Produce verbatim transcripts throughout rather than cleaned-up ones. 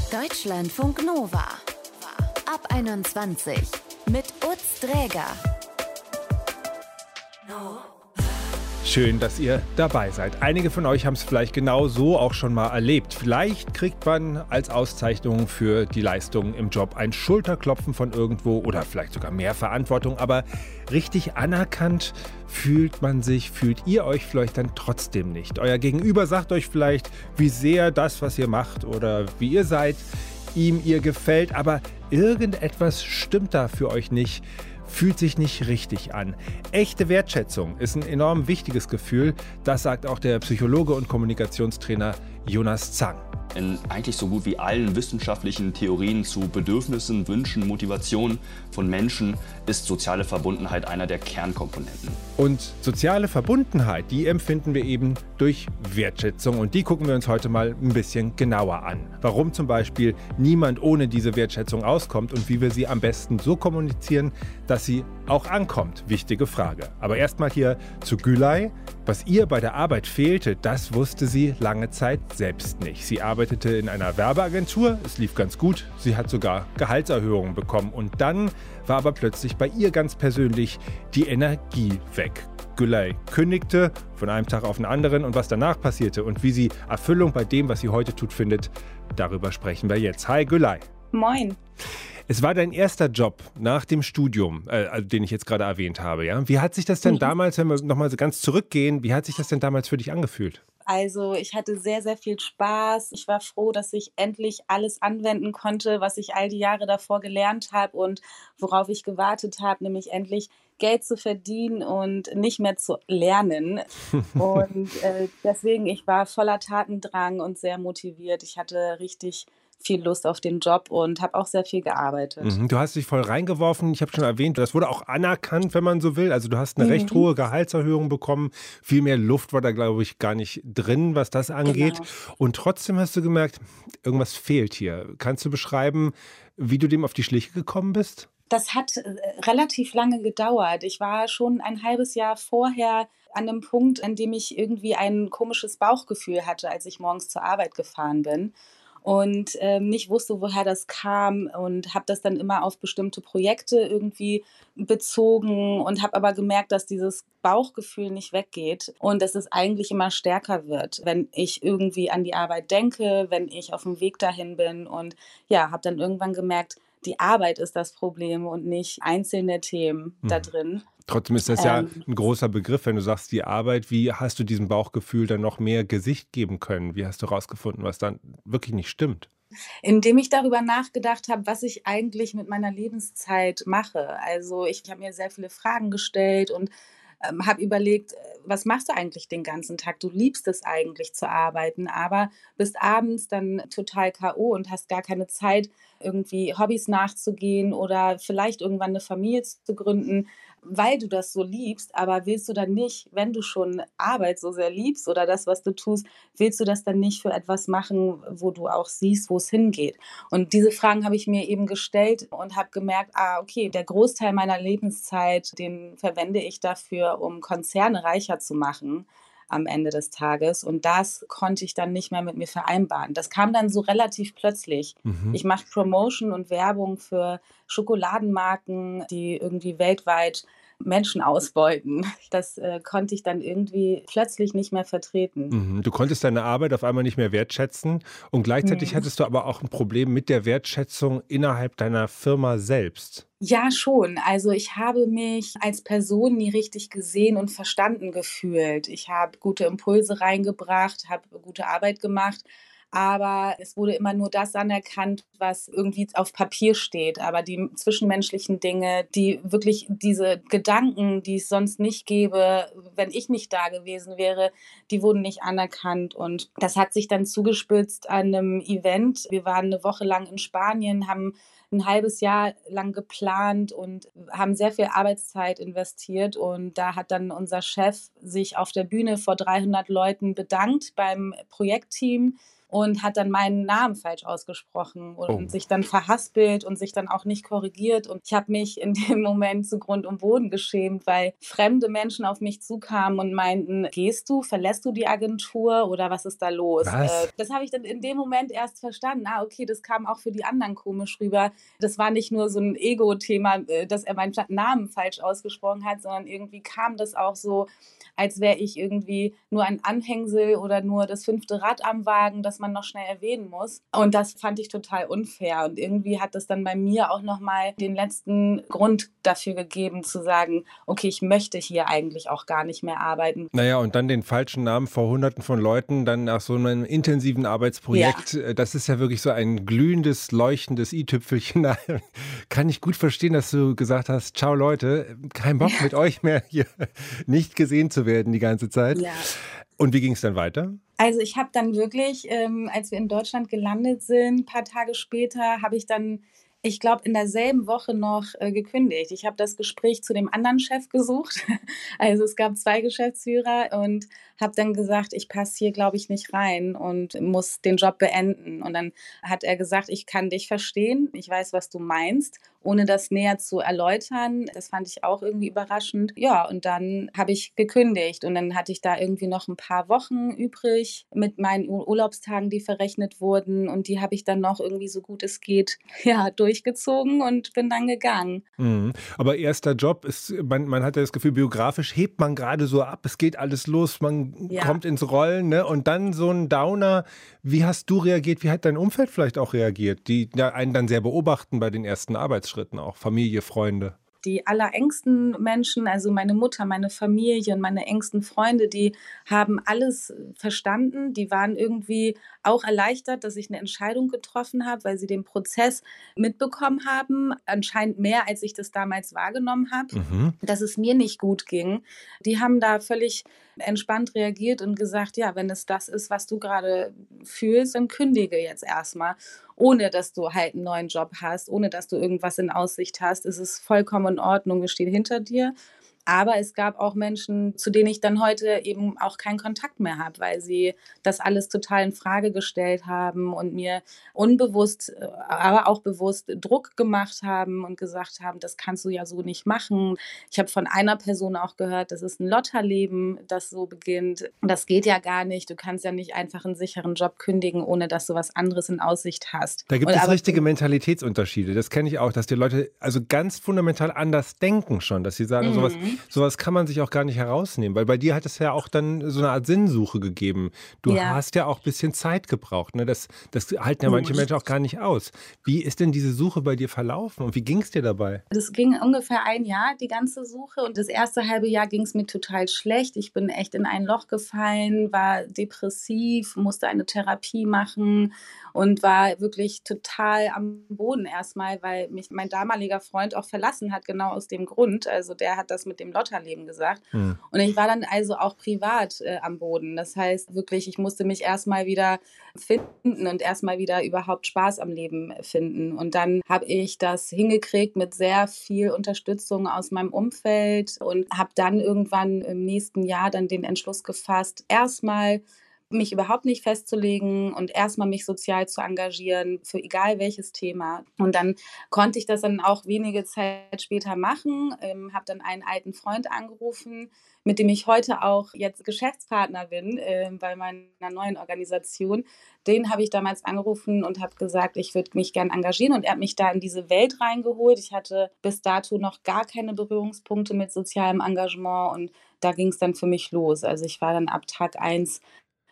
Deutschlandfunk Nova. Ab einundzwanzig mit Utz Dräger. Schön, dass ihr dabei seid. Einige von euch haben es vielleicht genau so auch schon mal erlebt. Vielleicht kriegt man als Auszeichnung für die Leistung im Job ein Schulterklopfen von irgendwo oder vielleicht sogar mehr Verantwortung. Aber richtig anerkannt fühlt man sich, fühlt ihr euch vielleicht dann trotzdem nicht. Euer Gegenüber sagt euch vielleicht, wie sehr das, was ihr macht oder wie ihr seid, ihm, ihr gefällt. Aber irgendetwas stimmt da für euch nicht. Fühlt sich nicht richtig an. Echte Wertschätzung ist ein enorm wichtiges Gefühl. Das sagt auch der Psychologe und Kommunikationstrainer Jonas Zang. In eigentlich so gut wie allen wissenschaftlichen Theorien zu Bedürfnissen, Wünschen, Motivationen von Menschen ist soziale Verbundenheit einer der Kernkomponenten. Und soziale Verbundenheit, die empfinden wir eben durch Wertschätzung. Und die gucken wir uns heute mal ein bisschen genauer an. Warum zum Beispiel niemand ohne diese Wertschätzung auskommt und wie wir sie am besten so kommunizieren, dass sie auch ankommt. Wichtige Frage. Aber erstmal hier zu Gülay. Was ihr bei der Arbeit fehlte, das wusste sie lange Zeit selbst nicht. Sie arbeitete in einer Werbeagentur, es lief ganz gut, sie hat sogar Gehaltserhöhungen bekommen. Und dann war aber plötzlich bei ihr ganz persönlich die Energie weg. Gülay kündigte von einem Tag auf den anderen und was danach passierte und wie sie Erfüllung bei dem, was sie heute tut, findet, darüber sprechen wir jetzt. Hi Gülay. Moin. Es war dein erster Job nach dem Studium, äh, den ich jetzt gerade erwähnt habe. Ja? Wie hat sich das denn damals, wenn wir nochmal so ganz zurückgehen, wie hat sich das denn damals für dich angefühlt? Also ich hatte sehr, sehr viel Spaß. Ich war froh, dass ich endlich alles anwenden konnte, was ich all die Jahre davor gelernt habe und worauf ich gewartet habe, nämlich endlich Geld zu verdienen und nicht mehr zu lernen. Und äh, deswegen, ich war voller Tatendrang und sehr motiviert. Ich hatte richtig viel Lust auf den Job und habe auch sehr viel gearbeitet. Mhm, du hast dich voll reingeworfen. Ich habe schon erwähnt, das wurde auch anerkannt, wenn man so will. Also du hast eine mhm. recht hohe Gehaltserhöhung bekommen. Viel mehr Luft war da, glaube ich, gar nicht drin, was das angeht. Genau. Und trotzdem hast du gemerkt, irgendwas fehlt hier. Kannst du beschreiben, wie du dem auf die Schliche gekommen bist? Das hat äh, relativ lange gedauert. Ich war schon ein halbes Jahr vorher an einem Punkt, an dem ich irgendwie ein komisches Bauchgefühl hatte, als ich morgens zur Arbeit gefahren bin. Und ähm, nicht wusste, woher das kam und habe das dann immer auf bestimmte Projekte irgendwie bezogen und habe aber gemerkt, dass dieses Bauchgefühl nicht weggeht und dass es eigentlich immer stärker wird, wenn ich irgendwie an die Arbeit denke, wenn ich auf dem Weg dahin bin und ja, habe dann irgendwann gemerkt, die Arbeit ist das Problem und nicht einzelne Themen hm. da drin. Trotzdem ist das ja ein großer Begriff, wenn du sagst, die Arbeit. Wie hast du diesem Bauchgefühl dann noch mehr Gesicht geben können? Wie hast du herausgefunden, was dann wirklich nicht stimmt? Indem ich darüber nachgedacht habe, was ich eigentlich mit meiner Lebenszeit mache. Also ich habe mir sehr viele Fragen gestellt und ähm, habe überlegt, was machst du eigentlich den ganzen Tag? Du liebst es eigentlich zu arbeiten, aber bist abends dann total K O und hast gar keine Zeit, irgendwie Hobbys nachzugehen oder vielleicht irgendwann eine Familie zu gründen, weil du das so liebst, aber willst du dann nicht, wenn du schon Arbeit so sehr liebst oder das, was du tust, willst du das dann nicht für etwas machen, wo du auch siehst, wo es hingeht? Und diese Fragen habe ich mir eben gestellt und habe gemerkt, ah, okay, der Großteil meiner Lebenszeit, den verwende ich dafür, um Konzerne reicher zu machen am Ende des Tages. Und das konnte ich dann nicht mehr mit mir vereinbaren. Das kam dann so relativ plötzlich. Mhm. Ich mache Promotion und Werbung für Schokoladenmarken, die irgendwie weltweit Menschen ausbeuten. Das äh, konnte ich dann irgendwie plötzlich nicht mehr vertreten. Mhm. Du konntest deine Arbeit auf einmal nicht mehr wertschätzen und gleichzeitig mhm. hattest du aber auch ein Problem mit der Wertschätzung innerhalb deiner Firma selbst. Ja, schon. Also ich habe mich als Person nie richtig gesehen und verstanden gefühlt. Ich habe gute Impulse reingebracht, habe gute Arbeit gemacht, aber es wurde immer nur das anerkannt, was irgendwie auf Papier steht. Aber die zwischenmenschlichen Dinge, die wirklich diese Gedanken, die es sonst nicht gäbe, wenn ich nicht da gewesen wäre, die wurden nicht anerkannt. Und das hat sich dann zugespitzt an einem Event. Wir waren eine Woche lang in Spanien, haben ein halbes Jahr lang geplant und haben sehr viel Arbeitszeit investiert. Und da hat dann unser Chef sich auf der Bühne vor dreihundert Leuten bedankt beim Projektteam und hat dann meinen Namen falsch ausgesprochen und Oh. sich dann verhaspelt und sich dann auch nicht korrigiert. Und ich habe mich in dem Moment zu Grund und Boden geschämt, weil fremde Menschen auf mich zukamen und meinten, gehst du, verlässt du die Agentur oder was ist da los? Was? Äh, das habe ich dann in dem Moment erst verstanden. Ah, okay, das kam auch für die anderen komisch rüber. Das war nicht nur so ein Ego-Thema, äh, dass er meinen Namen falsch ausgesprochen hat, sondern irgendwie kam das auch so, als wäre ich irgendwie nur ein Anhängsel oder nur das fünfte Rad am Wagen, das man noch schnell erwähnen muss. Und das fand ich total unfair. Und irgendwie hat das dann bei mir auch nochmal den letzten Grund dafür gegeben, zu sagen, okay, ich möchte hier eigentlich auch gar nicht mehr arbeiten. Naja, und dann den falschen Namen vor Hunderten von Leuten, dann nach so einem intensiven Arbeitsprojekt, Ja. das ist ja wirklich so ein glühendes, leuchtendes i-Tüpfelchen. Da kann ich gut verstehen, dass du gesagt hast, ciao Leute, kein Bock mit euch mehr hier nicht gesehen zu werden die ganze Zeit. Ja. Und wie ging es dann weiter? Also ich habe dann wirklich, ähm, als wir in Deutschland gelandet sind, ein paar Tage später, habe ich dann, ich glaube, in derselben Woche noch äh, gekündigt. Ich habe das Gespräch zu dem anderen Chef gesucht. Also es gab zwei Geschäftsführer und habe dann gesagt, ich passe hier, glaube ich, nicht rein und muss den Job beenden. Und dann hat er gesagt, ich kann dich verstehen, ich weiß, was du meinst, ohne das näher zu erläutern. Das fand ich auch irgendwie überraschend. Ja, und dann habe ich gekündigt und dann hatte ich da irgendwie noch ein paar Wochen übrig mit meinen Ur- Urlaubstagen, die verrechnet wurden, und die habe ich dann noch irgendwie so gut es geht, ja, durchgezogen und bin dann gegangen. Mhm. Aber erster Job ist, man, man hat ja das Gefühl, biografisch hebt man gerade so ab, es geht alles los, man Ja. kommt ins Rollen, ne? Und dann so ein Downer. Wie hast du reagiert? Wie hat dein Umfeld vielleicht auch reagiert, die ja einen dann sehr beobachten bei den ersten Arbeitsschritten, auch Familie, Freunde? Die allerengsten Menschen, also meine Mutter, meine Familie und meine engsten Freunde, die haben alles verstanden. Die waren irgendwie auch erleichtert, dass ich eine Entscheidung getroffen habe, weil sie den Prozess mitbekommen haben. Anscheinend mehr, als ich das damals wahrgenommen habe, Mhm. dass es mir nicht gut ging. Die haben da völlig entspannt reagiert und gesagt, ja, wenn es das ist, was du gerade fühlst, dann kündige jetzt erstmal. Ohne dass du halt einen neuen Job hast, ohne dass du irgendwas in Aussicht hast. Es ist vollkommen in Ordnung, wir stehen hinter dir. Aber es gab auch Menschen, zu denen ich dann heute eben auch keinen Kontakt mehr habe, weil sie das alles total in Frage gestellt haben und mir unbewusst, äh, aber auch bewusst Druck gemacht haben und gesagt haben, das kannst du ja so nicht machen. Ich habe von einer Person auch gehört, das ist ein Lotterleben, das so beginnt. Das geht ja gar nicht. Du kannst ja nicht einfach einen sicheren Job kündigen, ohne dass du was anderes in Aussicht hast. Da gibt Und es aber richtige Mentalitätsunterschiede. Das kenne ich auch, dass die Leute also ganz fundamental anders denken schon, dass sie sagen, sowas, Mhm. sowas kann man sich auch gar nicht herausnehmen. Weil bei dir hat es ja auch dann so eine Art Sinnsuche gegeben. Du Ja. hast ja auch ein bisschen Zeit gebraucht. Ne? Das, das halten ja manche Mhm. Menschen auch gar nicht aus. Wie ist denn diese Suche bei dir verlaufen und wie ging es dir dabei? Das ging ungefähr ein Jahr, die ganze Suche. Und das erste halbe Jahr ging es mir total schlecht. Ich bin echt in ein Loch gefallen, war depressiv, musste eine Therapie machen und war wirklich total am Boden erstmal, weil mich mein damaliger Freund auch verlassen hat, genau aus dem Grund. Also der hat das mit dem Lotterleben gesagt. Hm. Und ich war dann also auch privat äh, am Boden. Das heißt wirklich, ich musste mich erstmal wieder finden und erstmal wieder überhaupt Spaß am Leben finden. Und dann habe ich das hingekriegt mit sehr viel Unterstützung aus meinem Umfeld und habe dann irgendwann im nächsten Jahr dann den Entschluss gefasst, erstmal mich überhaupt nicht festzulegen und erstmal mich sozial zu engagieren für egal welches Thema. Und dann konnte ich das dann auch wenige Zeit später machen, ähm, habe dann einen alten Freund angerufen, mit dem ich heute auch jetzt Geschäftspartner bin äh, bei meiner neuen Organisation. Den habe ich damals angerufen und habe gesagt, ich würde mich gern engagieren, und er hat mich da in diese Welt reingeholt. Ich hatte bis dato noch gar keine Berührungspunkte mit sozialem Engagement, und da ging es dann für mich los. Also ich war dann ab Tag eins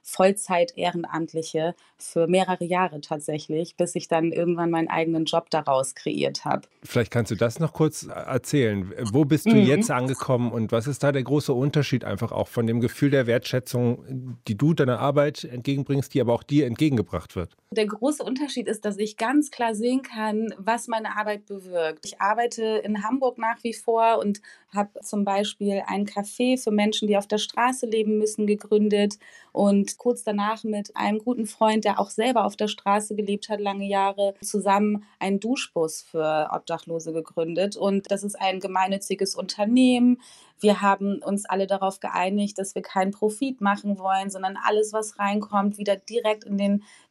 Vollzeit-Ehrenamtliche für mehrere Jahre tatsächlich, bis ich dann irgendwann meinen eigenen Job daraus kreiert habe. Vielleicht kannst du das noch kurz erzählen. Wo bist du Mhm. jetzt angekommen und was ist da der große Unterschied einfach auch von dem Gefühl der Wertschätzung, die du deiner Arbeit entgegenbringst, die aber auch dir entgegengebracht wird? Der große Unterschied ist, dass ich ganz klar sehen kann, was meine Arbeit bewirkt. Ich arbeite in Hamburg nach wie vor und habe zum Beispiel ein Café für Menschen, die auf der Straße leben müssen, gegründet, und kurz danach mit einem guten Freund, der auch selber auf der Straße gelebt hat, lange Jahre, zusammen einen Duschbus für Obdachlose gegründet. Und das ist ein gemeinnütziges Unternehmen. Wir haben uns alle darauf geeinigt, dass wir keinen Profit machen wollen, sondern alles, was reinkommt, wieder direkt in den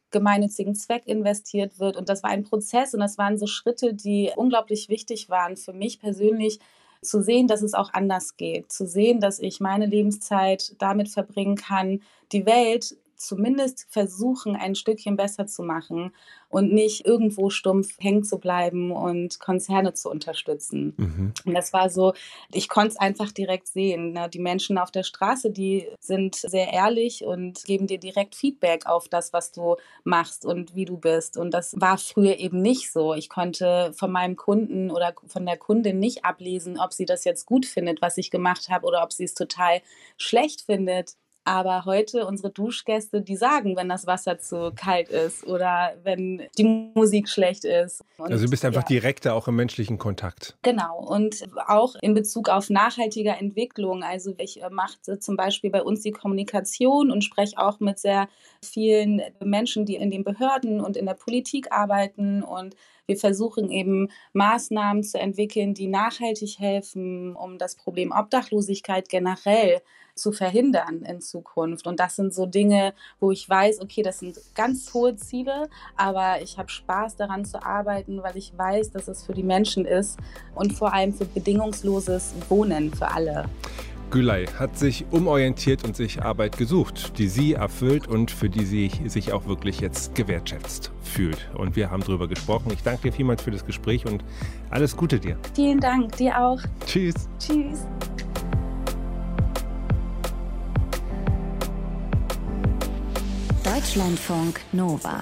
gemeinnützigen Zweck investiert wird. Und das war ein Prozess und das waren so Schritte, die unglaublich wichtig waren für mich persönlich, zu sehen, dass es auch anders geht, zu sehen, dass ich meine Lebenszeit damit verbringen kann, die Welt zumindest versuchen, ein Stückchen besser zu machen und nicht irgendwo stumpf hängen zu bleiben und Konzerne zu unterstützen. Mhm. Und das war so, ich konnte es einfach direkt sehen. Ne? Die Menschen auf der Straße, die sind sehr ehrlich und geben dir direkt Feedback auf das, was du machst und wie du bist. Und das war früher eben nicht so. Ich konnte von meinem Kunden oder von der Kundin nicht ablesen, ob sie das jetzt gut findet, was ich gemacht habe, oder ob sie es total schlecht findet. Aber heute unsere Duschgäste, die sagen, wenn das Wasser zu kalt ist oder wenn die Musik schlecht ist. Und, also du bist einfach ja, direkter auch im menschlichen Kontakt. Genau. Und auch in Bezug auf nachhaltige Entwicklung. Also ich äh, mache zum Beispiel bei uns die Kommunikation und spreche auch mit sehr vielen Menschen, die in den Behörden und in der Politik arbeiten. Und wir versuchen eben Maßnahmen zu entwickeln, die nachhaltig helfen, um das Problem Obdachlosigkeit generell zu verhindern in Zukunft. Und das sind so Dinge, wo ich weiß, okay, das sind ganz hohe Ziele, aber ich habe Spaß daran zu arbeiten, weil ich weiß, dass es für die Menschen ist und vor allem für bedingungsloses Wohnen für alle. Gülay hat sich umorientiert und sich Arbeit gesucht, die sie erfüllt und für die sie sich auch wirklich jetzt gewertschätzt fühlt. Und wir haben darüber gesprochen. Ich danke dir vielmals für das Gespräch und alles Gute dir. Vielen Dank, dir auch. Tschüss. Tschüss. Deutschlandfunk Nova.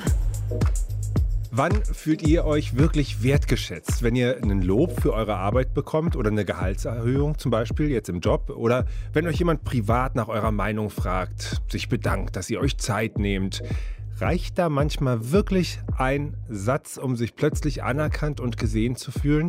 Wann fühlt ihr euch wirklich wertgeschätzt? Wenn ihr einen Lob für eure Arbeit bekommt oder eine Gehaltserhöhung zum Beispiel jetzt im Job? Oder wenn euch jemand privat nach eurer Meinung fragt, sich bedankt, dass ihr euch Zeit nehmt? Reicht da manchmal wirklich ein Satz, um sich plötzlich anerkannt und gesehen zu fühlen?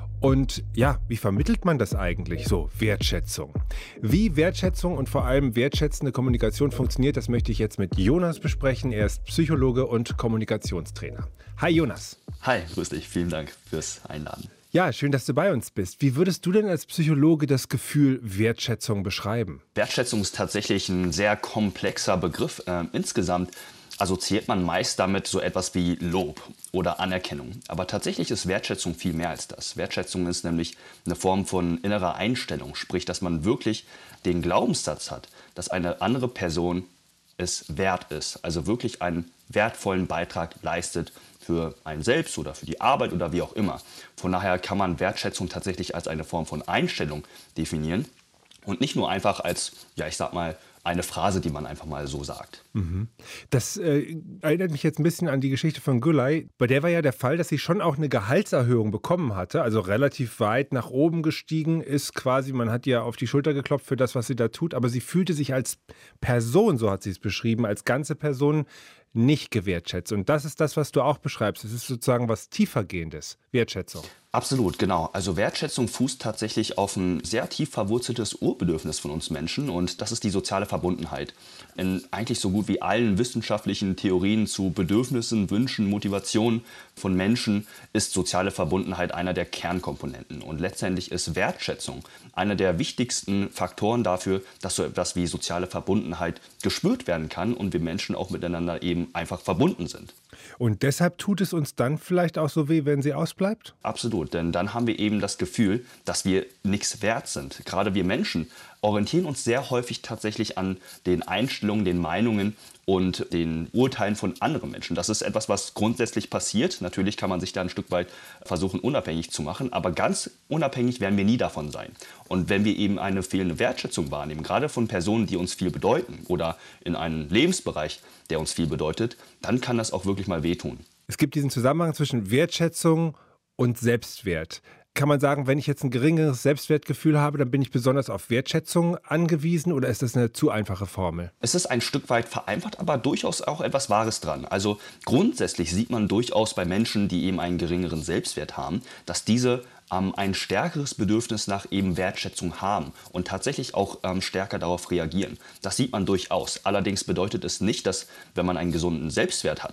Und ja, wie vermittelt man das eigentlich so? Wertschätzung. Wie Wertschätzung und vor allem wertschätzende Kommunikation funktioniert, das möchte ich jetzt mit Jonas besprechen. Er ist Psychologe und Kommunikationstrainer. Hi Jonas. Hi, grüß dich. Vielen Dank fürs Einladen. Ja, schön, dass du bei uns bist. Wie würdest du denn als Psychologe das Gefühl Wertschätzung beschreiben? Wertschätzung ist tatsächlich ein sehr komplexer Begriff. Äh, insgesamt assoziiert man meist damit so etwas wie Lob oder Anerkennung. Aber tatsächlich ist Wertschätzung viel mehr als das. Wertschätzung ist nämlich eine Form von innerer Einstellung, sprich, dass man wirklich den Glaubenssatz hat, dass eine andere Person es wert ist, also wirklich einen wertvollen Beitrag leistet für einen selbst oder für die Arbeit oder wie auch immer. Von daher kann man Wertschätzung tatsächlich als eine Form von Einstellung definieren und nicht nur einfach als, ja, ich sag mal, eine Phrase, die man einfach mal so sagt. Das äh, erinnert mich jetzt ein bisschen an die Geschichte von Gülay. Bei der war ja der Fall, dass sie schon auch eine Gehaltserhöhung bekommen hatte, also relativ weit nach oben gestiegen ist quasi. Man hat ihr auf die Schulter geklopft für das, was sie da tut, aber sie fühlte sich als Person, so hat sie es beschrieben, als ganze Person nicht gewertschätzt. Und das ist das, was du auch beschreibst. Es ist sozusagen was tiefergehendes, Wertschätzung. Absolut, genau. Also Wertschätzung fußt tatsächlich auf ein sehr tief verwurzeltes Urbedürfnis von uns Menschen und das ist die soziale Verbundenheit. In eigentlich so gut wie allen wissenschaftlichen Theorien zu Bedürfnissen, Wünschen, Motivationen von Menschen ist soziale Verbundenheit einer der Kernkomponenten. Und letztendlich ist Wertschätzung einer der wichtigsten Faktoren dafür, dass so etwas wie soziale Verbundenheit gespürt werden kann und wir Menschen auch miteinander eben einfach verbunden sind. Und deshalb tut es uns dann vielleicht auch so weh, wenn sie ausbleibt? Absolut, denn dann haben wir eben das Gefühl, dass wir nichts wert sind. Gerade wir Menschen orientieren uns sehr häufig tatsächlich an den Einstellungen, den Meinungen und den Urteilen von anderen Menschen. Das ist etwas, was grundsätzlich passiert. Natürlich kann man sich da ein Stück weit versuchen, unabhängig zu machen, aber ganz unabhängig werden wir nie davon sein. Und wenn wir eben eine fehlende Wertschätzung wahrnehmen, gerade von Personen, die uns viel bedeuten oder in einem Lebensbereich, der uns viel bedeutet, dann kann das auch wirklich mal wehtun. Es gibt diesen Zusammenhang zwischen Wertschätzung und Selbstwert. Kann man sagen, wenn ich jetzt ein geringeres Selbstwertgefühl habe, dann bin ich besonders auf Wertschätzung angewiesen oder ist das eine zu einfache Formel? Es ist ein Stück weit vereinfacht, aber durchaus auch etwas Wahres dran. Also grundsätzlich sieht man durchaus bei Menschen, die eben einen geringeren Selbstwert haben, dass diese ähm, ein stärkeres Bedürfnis nach eben Wertschätzung haben und tatsächlich auch ähm, stärker darauf reagieren. Das sieht man durchaus. Allerdings bedeutet es nicht, dass wenn man einen gesunden Selbstwert hat,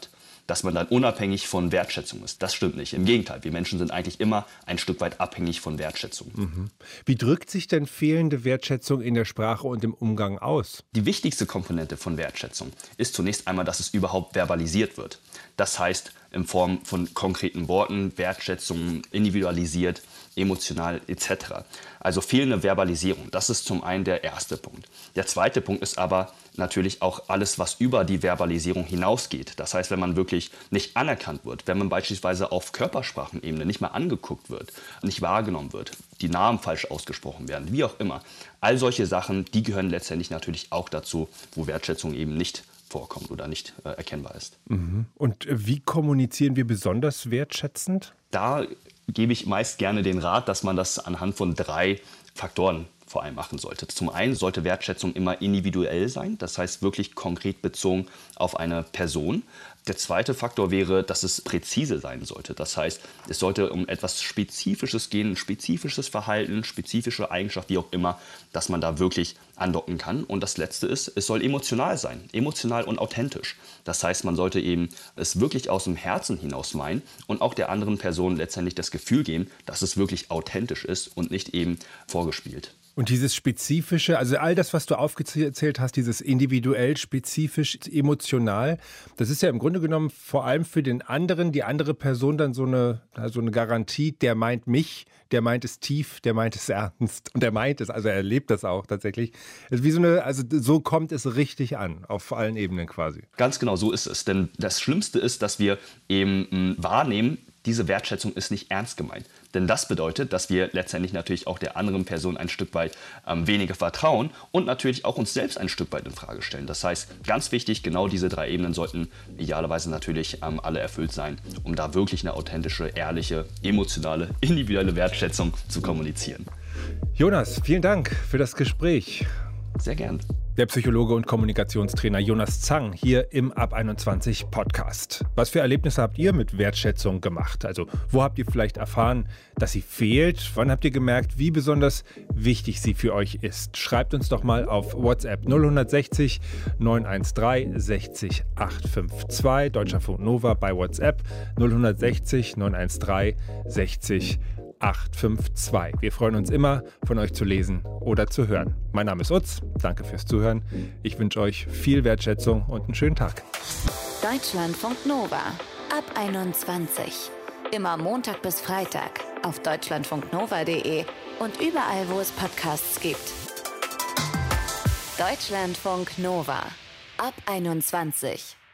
dass man dann unabhängig von Wertschätzung ist. Das stimmt nicht. Im Gegenteil, wir Menschen sind eigentlich immer ein Stück weit abhängig von Wertschätzung. Mhm. Wie drückt sich denn fehlende Wertschätzung in der Sprache und im Umgang aus? Die wichtigste Komponente von Wertschätzung ist zunächst einmal, dass es überhaupt verbalisiert wird. Das heißt, in Form von konkreten Worten, Wertschätzung, individualisiert, emotional et cetera. Also fehlende Verbalisierung, das ist zum einen der erste Punkt. Der zweite Punkt ist aber natürlich auch alles, was über die Verbalisierung hinausgeht. Das heißt, wenn man wirklich nicht anerkannt wird, wenn man beispielsweise auf Körpersprachenebene nicht mehr angeguckt wird, nicht wahrgenommen wird, die Namen falsch ausgesprochen werden, wie auch immer. All solche Sachen, die gehören letztendlich natürlich auch dazu, wo Wertschätzung eben nicht vorkommt oder nicht äh, erkennbar ist. Mhm. Und wie kommunizieren wir besonders wertschätzend? Da gebe ich meist gerne den Rat, dass man das anhand von drei Faktoren vor allem machen sollte. Zum einen sollte Wertschätzung immer individuell sein, das heißt wirklich konkret bezogen auf eine Person. Der zweite Faktor wäre, dass es präzise sein sollte. Das heißt, es sollte um etwas Spezifisches gehen, ein spezifisches Verhalten, spezifische Eigenschaft, wie auch immer, dass man da wirklich andocken kann. Und das letzte ist, es soll emotional sein, emotional und authentisch. Das heißt, man sollte eben es wirklich aus dem Herzen hinaus meinen und auch der anderen Person letztendlich das Gefühl geben, dass es wirklich authentisch ist und nicht eben vorgespielt. Und dieses Spezifische, also all das, was du aufgezählt hast, dieses individuell, spezifisch, emotional, das ist ja im Grunde genommen vor allem für den anderen, die andere Person dann so eine, so eine Garantie, der meint mich, der meint es tief, der meint es ernst und der meint es, also er erlebt das auch tatsächlich. Also, wie so, eine, also so kommt es richtig an, auf allen Ebenen quasi. Ganz genau, so ist es. Denn das Schlimmste ist, dass wir eben mh, wahrnehmen, diese Wertschätzung ist nicht ernst gemeint. Denn das bedeutet, dass wir letztendlich natürlich auch der anderen Person ein Stück weit ähm, weniger vertrauen und natürlich auch uns selbst ein Stück weit in Frage stellen. Das heißt, ganz wichtig, genau diese drei Ebenen sollten idealerweise natürlich ähm, alle erfüllt sein, um da wirklich eine authentische, ehrliche, emotionale, individuelle Wertschätzung zu kommunizieren. Jonas, vielen Dank für das Gespräch. Sehr gern. Der Psychologe und Kommunikationstrainer Jonas Zang hier im Ab einundzwanzig Podcast. Was für Erlebnisse habt ihr mit Wertschätzung gemacht? Also wo habt ihr vielleicht erfahren, dass sie fehlt? Wann habt ihr gemerkt, wie besonders wichtig sie für euch ist? Schreibt uns doch mal auf WhatsApp null sechzig neun eins drei sechzig acht fünf zwei, Deutschlandfunk Nova bei WhatsApp null sechzig neun eins drei sechzig acht fünf zwei. Wir freuen uns immer, von euch zu lesen oder zu hören. Mein Name ist Utz, danke fürs Zuhören. Ich wünsche euch viel Wertschätzung und einen schönen Tag. Deutschlandfunk Nova ab einundzwanzig. Immer Montag bis Freitag auf deutschlandfunknova punkt de und überall, wo es Podcasts gibt. Deutschlandfunk Nova ab einundzwanzig.